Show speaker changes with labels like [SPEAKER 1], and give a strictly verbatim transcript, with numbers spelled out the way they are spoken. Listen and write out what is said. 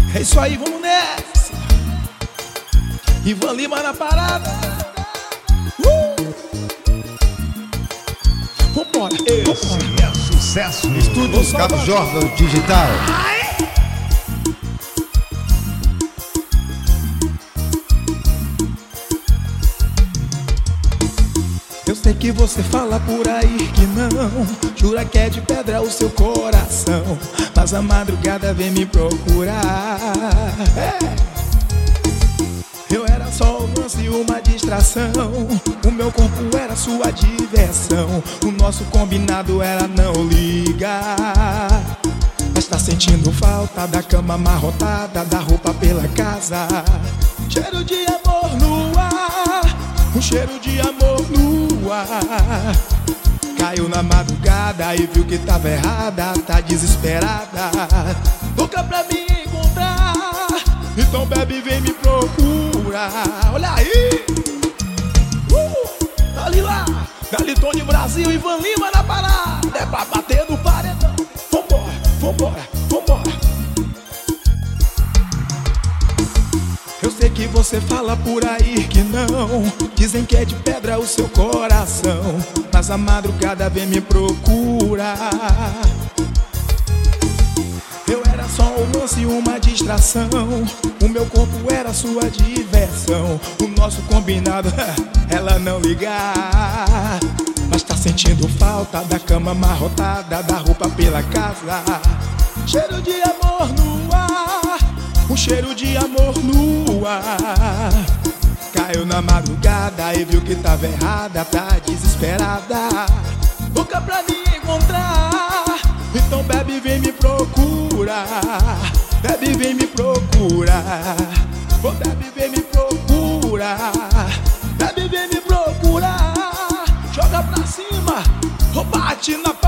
[SPEAKER 1] É isso aí, vamos nessa. Ivan Lima na parada. uh! Vambora.
[SPEAKER 2] Esse é sucesso no
[SPEAKER 1] Estúdio
[SPEAKER 2] Cabo Jordan Digital.
[SPEAKER 1] Ai! Eu sei que você fala por aí que não, jura que é de pedra o seu coração, mas a madrugada vem me procurar. É. Eu era só um lance e uma distração, o meu corpo era sua diversão, o nosso combinado era não ligar. Mas tá sentindo falta da cama amarrotada, da roupa pela casa, cheiro de amor no ar, um cheiro de amor no ar. Caiu na madrugada e viu que tava errada, tá desesperada, louca pra me encontrar. Então bebe, vem me procurar. Olha aí, uh, dali lá, dali Tony Brasil, Ivan Lima na parada. É pra bater no paredão. Vambora, vambora, vambora. Eu sei que você fala por aí que não, dizem que é de pedra o seu coração, mas a madrugada vem me procurar. Eu era só um lance e uma distração, o meu corpo era sua diversão, o nosso combinado ela não ligar. Mas tá sentindo falta da cama amarrotada, da roupa pela casa, cheiro de amor no ar, um cheiro de amor no ar. Caiu na madrugada e viu que tava errada, tá desesperada, louca pra me encontrar. Então bebe, vem me procurar. Bebe, vem me procurar. Oh, bebe, vem me procurar. Bebe, vem me procurar. Joga pra cima, oh, bate na